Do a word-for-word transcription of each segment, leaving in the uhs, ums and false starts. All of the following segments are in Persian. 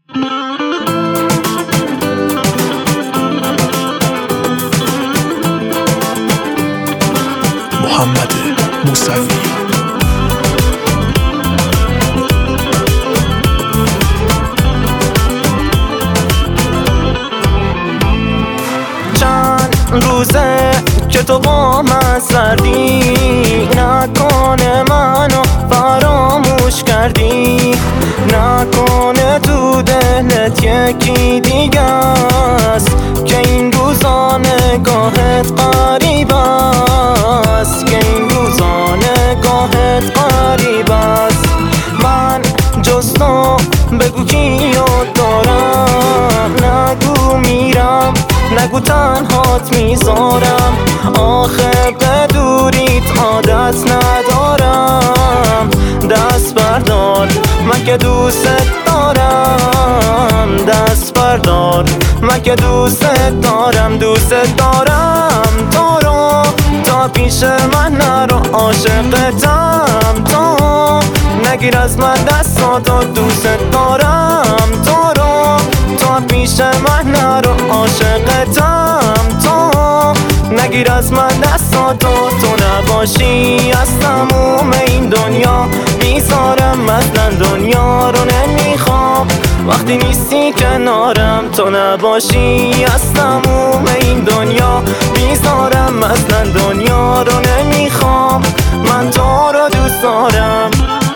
محمد موسوی. چند روزه که تو با من سردی، نکنه منو فراموش کردی، نکنه تو دلت یکی دیگه است که این روزا نگاهت قریب است، که این روزا نگاهت قریب است. من جز تو بگو کیو دارم، نگو میرم، نگو تنهات میذارم، آخه به دوریت عادت ندارم. دست بردار من که دوست دارم، دست بردار من که دوست دارم، دوست دارم تو رو، تا پیش من نرو، عاشقتم تو، نگیر از من دستاتو، دوست دارم تو رو، تا پیش من نرو، عاشقتم تو، نگیر از من دستاتو. تو نباشی از تموم این دنیا بیزارم، اصلا دنیا رو نمیخوام وقتی نیستی کنارم. تو نباشی از تموم این دنیا بیزارم، اصلا دنیا رو نمیخوام، من تو رو دوست دارم.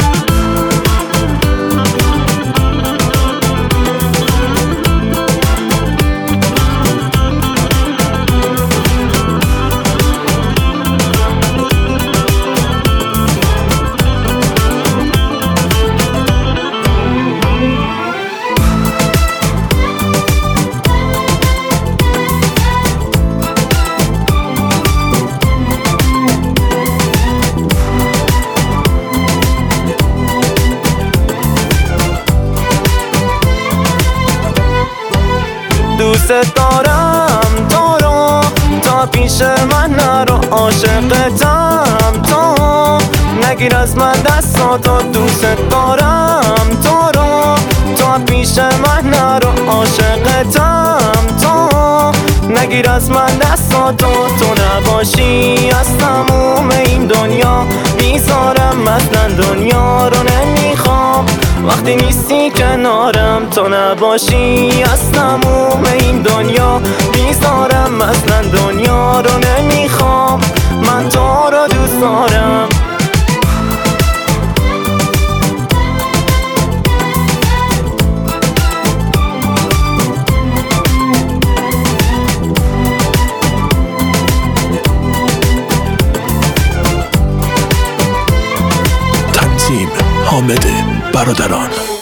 دوست دارم تو رو، تا پیش من نرو، عاشقتم تو، نگیر از من دستاتو، دوست دارم تو رو، تا پیش من نرو، عاشقتم تو، نگیر از من دستاتو. تو نباشی از تموم این دنیا بیزارم، اصلا دنیا رو نمیخوام وقتی نیستی کنارم. تو نباشی از تموم این دنیا بیزارم، اصلا دنیا رو نمیخوام، من تو رو دوست دارم. تنظیم حامد برادران.